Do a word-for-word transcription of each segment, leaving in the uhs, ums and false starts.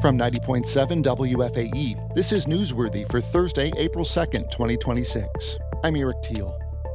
From ninety point seven W F A E, this is Newsworthy for Thursday, April second, twenty twenty-six. I'm Eric Teal.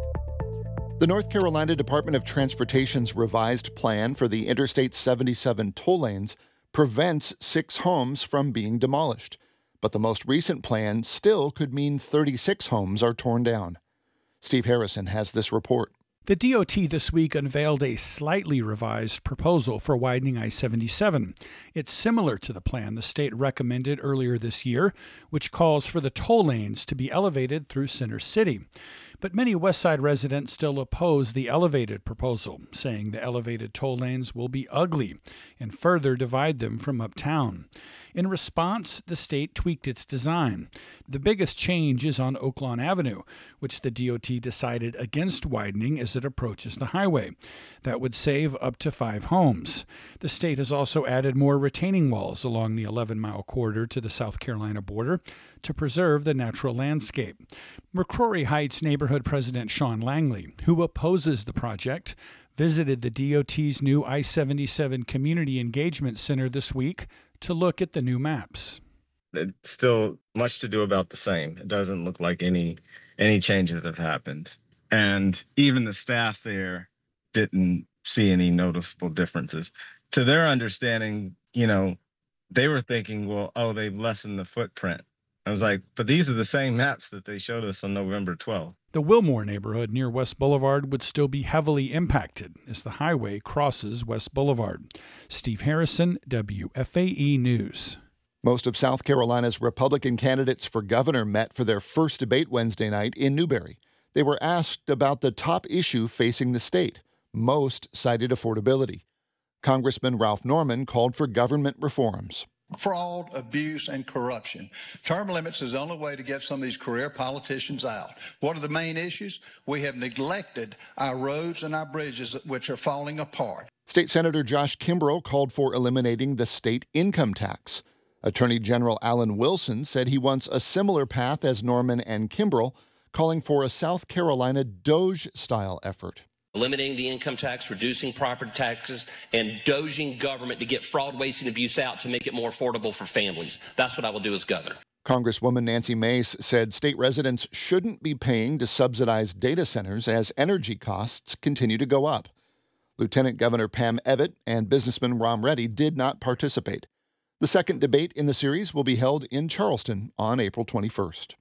The North Carolina Department of Transportation's revised plan for the Interstate seventy-seven toll lanes prevents six homes from being demolished. But the most recent plan still could mean thirty-six homes are torn down. Steve Harrison has this report. The D O T this week unveiled a slightly revised proposal for widening I seventy-seven. It's similar to the plan the state recommended earlier this year, which calls for the toll lanes to be elevated through Center City. But many Westside residents still oppose the elevated proposal, saying the elevated toll lanes will be ugly and further divide them from uptown. In response, the state tweaked its design. The biggest change is on Oaklawn Avenue, which the D O T decided against widening as it approaches the highway. That would save up to five homes. The state has also added more retaining walls along the eleven-mile corridor to the South Carolina border to preserve the natural landscape. McCrory Heights neighborhood president Sean Langley, who opposes the project, visited the D O T's new I seventy-seven Community Engagement Center this week to look at the new maps. It's still much to do about the same. It doesn't look like any any changes have happened. And even the staff there didn't see any noticeable differences. To their understanding, you know, they were thinking, well, oh, they've lessened the footprint. I was like, but these are the same maps that they showed us on November twelfth. The Wilmore neighborhood near West Boulevard would still be heavily impacted as the highway crosses West Boulevard. Steve Harrison, W F A E News. Most of South Carolina's Republican candidates for governor met for their first debate Wednesday night in Newberry. They were asked about the top issue facing the state. Most cited affordability. Congressman Ralph Norman called for government reforms. Fraud, abuse, and corruption. Term limits is the only way to get some of these career politicians out. What are the main issues? We have neglected our roads and our bridges, which are falling apart. State Senator Josh Kimbrough called for eliminating the state income tax. Attorney General Alan Wilson said he wants a similar path as Norman and Kimbrough, calling for a South Carolina Doge-style effort. Eliminating the income tax, reducing property taxes, and doging government to get fraud, waste, and abuse out to make it more affordable for families. That's what I will do as governor. Congresswoman Nancy Mace said state residents shouldn't be paying to subsidize data centers as energy costs continue to go up. Lieutenant Governor Pam Evett and businessman Rom Reddy did not participate. The second debate in the series will be held in Charleston on April twenty-first.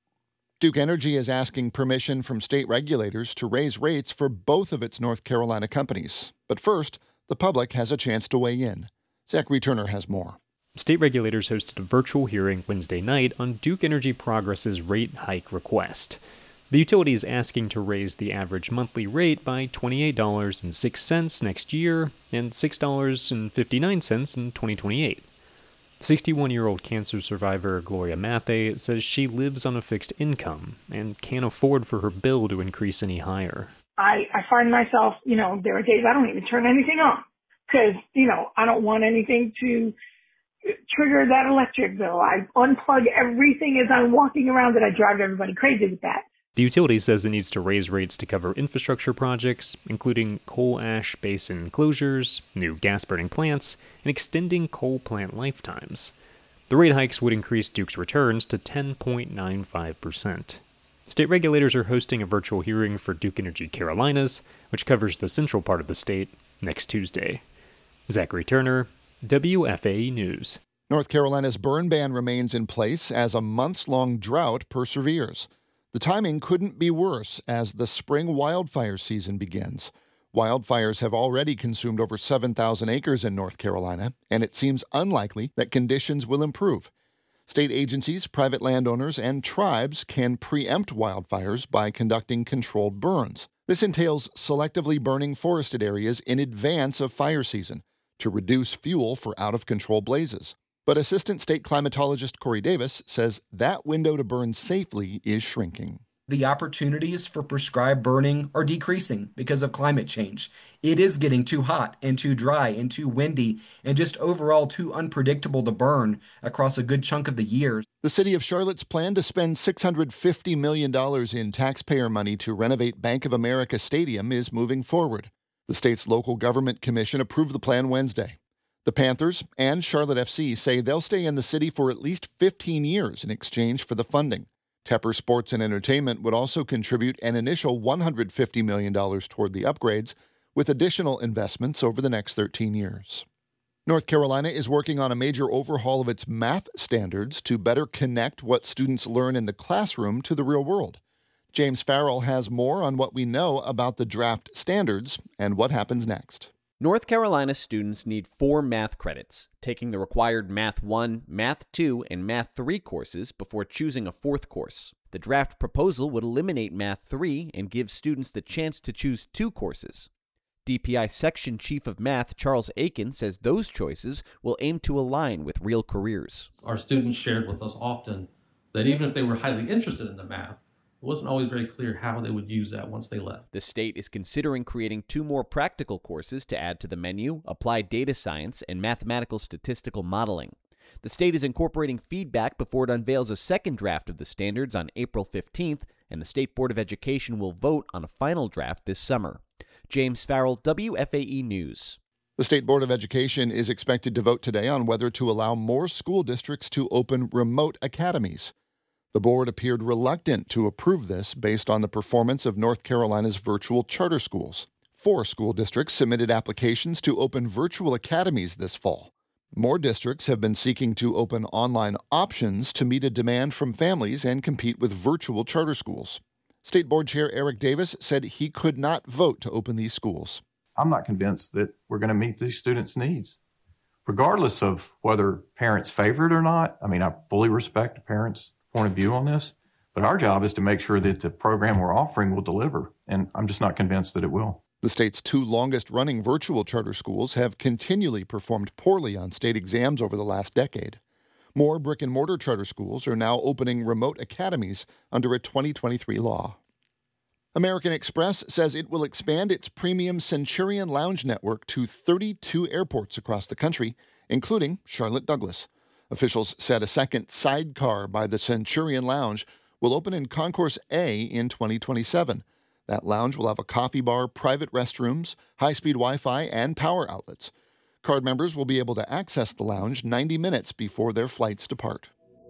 Duke Energy is asking permission from state regulators to raise rates for both of its North Carolina companies. But first, the public has a chance to weigh in. Zachary Turner has more. State regulators hosted a virtual hearing Wednesday night on Duke Energy Progress's rate hike request. The utility is asking to raise the average monthly rate by twenty-eight dollars and six cents next year and six dollars and fifty-nine cents in twenty twenty-eight. sixty-one-year-old cancer survivor Gloria Mathey says she lives on a fixed income and can't afford for her bill to increase any higher. I, I find myself, you know, there are days I don't even turn anything on because, you know, I don't want anything to trigger that electric bill. I unplug everything as I'm walking around and I drive everybody crazy with that. The utility says it needs to raise rates to cover infrastructure projects, including coal ash basin closures, new gas-burning plants, and extending coal plant lifetimes. The rate hikes would increase Duke's returns to ten point nine five percent. State regulators are hosting a virtual hearing for Duke Energy Carolinas, which covers the central part of the state, next Tuesday. Zachary Turner, W F A E News. North Carolina's burn ban remains in place as a months-long drought perseveres. The timing couldn't be worse as the spring wildfire season begins. Wildfires have already consumed over seven thousand acres in North Carolina, and it seems unlikely that conditions will improve. State agencies, private landowners, and tribes can preempt wildfires by conducting controlled burns. This entails selectively burning forested areas in advance of fire season to reduce fuel for out-of-control blazes. But Assistant State Climatologist Corey Davis says that window to burn safely is shrinking. The opportunities for prescribed burning are decreasing because of climate change. It is getting too hot and too dry and too windy and just overall too unpredictable to burn across a good chunk of the year. The city of Charlotte's plan to spend six hundred fifty million dollars in taxpayer money to renovate Bank of America Stadium is moving forward. The state's local government commission approved the plan Wednesday. The Panthers and Charlotte F C say they'll stay in the city for at least fifteen years in exchange for the funding. Tepper Sports and Entertainment would also contribute an initial one hundred fifty million dollars toward the upgrades, with additional investments over the next thirteen years. North Carolina is working on a major overhaul of its math standards to better connect what students learn in the classroom to the real world. James Farrell has more on what we know about the draft standards and what happens next. North Carolina students need four math credits, taking the required Math one, Math two, and Math three courses before choosing a fourth course. The draft proposal would eliminate Math three and give students the chance to choose two courses. D P I Section Chief of Math Charles Aiken says those choices will aim to align with real careers. Our students shared with us often that even if they were highly interested in the math, it wasn't always very clear how they would use that once they left. The state is considering creating two more practical courses to add to the menu: applied data science and mathematical statistical modeling. The state is incorporating feedback before it unveils a second draft of the standards on April fifteenth, and the State Board of Education will vote on a final draft this summer. James Farrell, W F A E News. The State Board of Education is expected to vote today on whether to allow more school districts to open remote academies. The board appeared reluctant to approve this based on the performance of North Carolina's virtual charter schools. Four school districts submitted applications to open virtual academies this fall. More districts have been seeking to open online options to meet a demand from families and compete with virtual charter schools. State Board Chair Eric Davis said he could not vote to open these schools. I'm not convinced that we're going to meet these students' needs, regardless of whether parents favor it or not. I mean, I fully respect a parent's point of view on this, but our job is to make sure that the program we're offering will deliver, and I'm just not convinced that it will. The state's two longest-running virtual charter schools have continually performed poorly on state exams over the last decade. More brick-and-mortar charter schools are now opening remote academies under a twenty twenty-three law. American Express says it will expand its premium Centurion Lounge network to thirty-two airports across the country, including Charlotte Douglas. Officials said a second sidecar by the Centurion Lounge will open in Concourse A in twenty twenty-seven. That lounge will have a coffee bar, private restrooms, high-speed Wi-Fi, and power outlets. Card members will be able to access the lounge ninety minutes before their flights depart.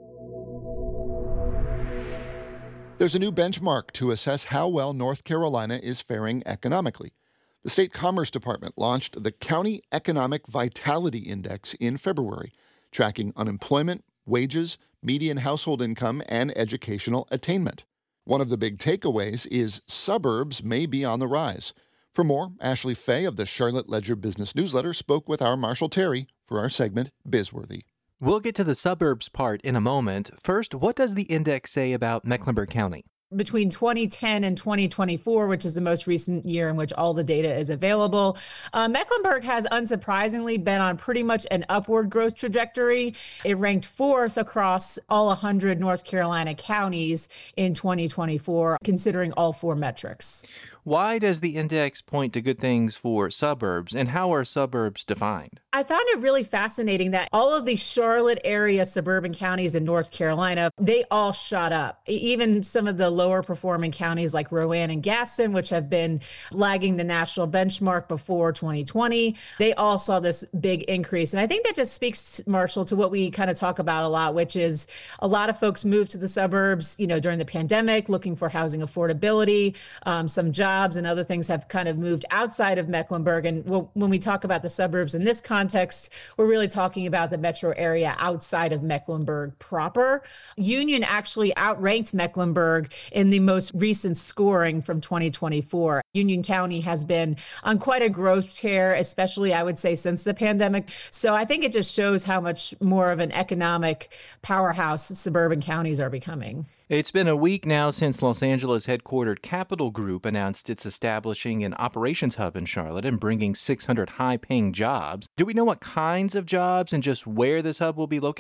There's a new benchmark to assess how well North Carolina is faring economically. The State Commerce Department launched the County Economic Vitality Index in February, tracking unemployment, wages, median household income, and educational attainment. One of the big takeaways is suburbs may be on the rise. For more, Ashley Fay of the Charlotte Ledger Business Newsletter spoke with our Marshall Terry for our segment, Bizworthy. We'll get to the suburbs part in a moment. First, what does the index say about Mecklenburg County? Between twenty ten and twenty twenty-four, which is the most recent year in which all the data is available, uh, Mecklenburg has unsurprisingly been on pretty much an upward growth trajectory. It ranked fourth across all one hundred North Carolina counties in twenty twenty-four, considering all four metrics. Why does the index point to good things for suburbs, and how are suburbs defined? I found it really fascinating that all of the Charlotte area suburban counties in North Carolina, they all shot up. Even some of the lower performing counties like Rowan and Gaston, which have been lagging the national benchmark before twenty twenty, they all saw this big increase. And I think that just speaks, Marshall, to what we kind of talk about a lot, which is a lot of folks moved to the suburbs, you know, during the pandemic, looking for housing affordability. Um, some jobs and other things have kind of moved outside of Mecklenburg. And when we talk about the suburbs in this context, we're really talking about the metro area outside of Mecklenburg proper. Union actually outranked Mecklenburg in the most recent scoring from twenty twenty-four. Union County has been on quite a growth tear, especially, I would say, since the pandemic. So I think it just shows how much more of an economic powerhouse suburban counties are becoming. It's been a week now since Los Angeles headquartered Capital Group announced it's establishing an operations hub in Charlotte and bringing six hundred high-paying jobs. Do we know what kinds of jobs and just where this hub will be located?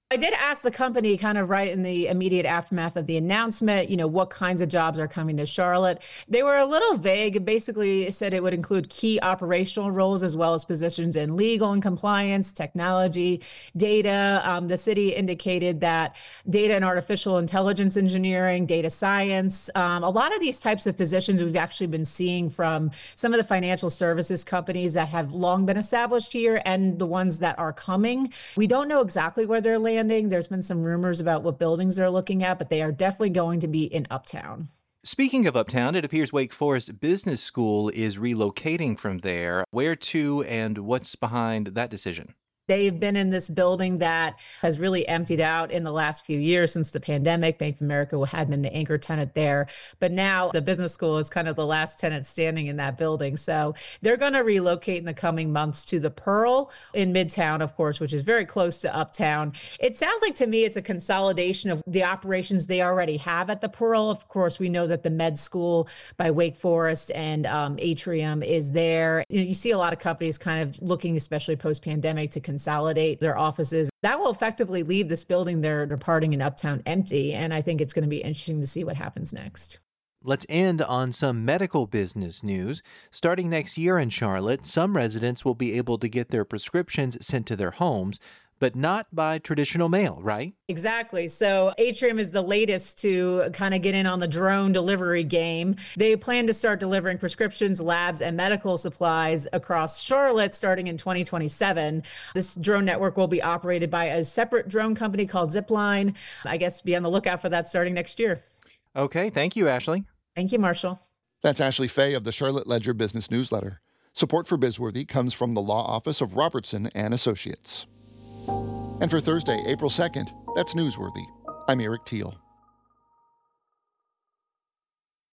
I did ask the company kind of right in the immediate aftermath of the announcement, you know, what kinds of jobs are coming to Charlotte. They were a little vague, basically said it would include key operational roles as well as positions in legal and compliance, technology, data. Um, the city indicated that data and artificial intelligence engineering, data science, um, a lot of these types of positions we've actually been seeing from some of the financial services companies that have long been established here and the ones that are coming. We don't know exactly where they're landing. There's been some rumors about what buildings they're looking at, but they are definitely going to be in Uptown. Speaking of Uptown, it appears Wake Forest Business School is relocating from there. Where to and what's behind that decision? They've been in this building that has really emptied out in the last few years since the pandemic. Bank of America had been the anchor tenant there. But now the business school is kind of the last tenant standing in that building. So they're going to relocate in the coming months to the Pearl in Midtown, of course, which is very close to Uptown. It sounds like to me it's a consolidation of the operations they already have at the Pearl. Of course, we know that the med school by Wake Forest and um, Atrium is there. You know, you see a lot of companies kind of looking, especially post-pandemic, to consolidate their offices. That will effectively leave this building they're departing in Uptown empty, and I think it's going to be interesting to see what happens next. Let's end on some medical business news. Starting next year in Charlotte, some residents will be able to get their prescriptions sent to their homes, but not by traditional mail, right? Exactly. So Atrium is the latest to kind of get in on the drone delivery game. They plan to start delivering prescriptions, labs, and medical supplies across Charlotte starting in twenty twenty-seven. This drone network will be operated by a separate drone company called Zipline. I guess be on the lookout for that starting next year. Okay. Thank you, Ashley. Thank you, Marshall. That's Ashley Fay of the Charlotte Ledger Business Newsletter. Support for Bizworthy comes from the law office of Robertson and Associates. And for Thursday, April second, that's Newsworthy. I'm Eric Teal.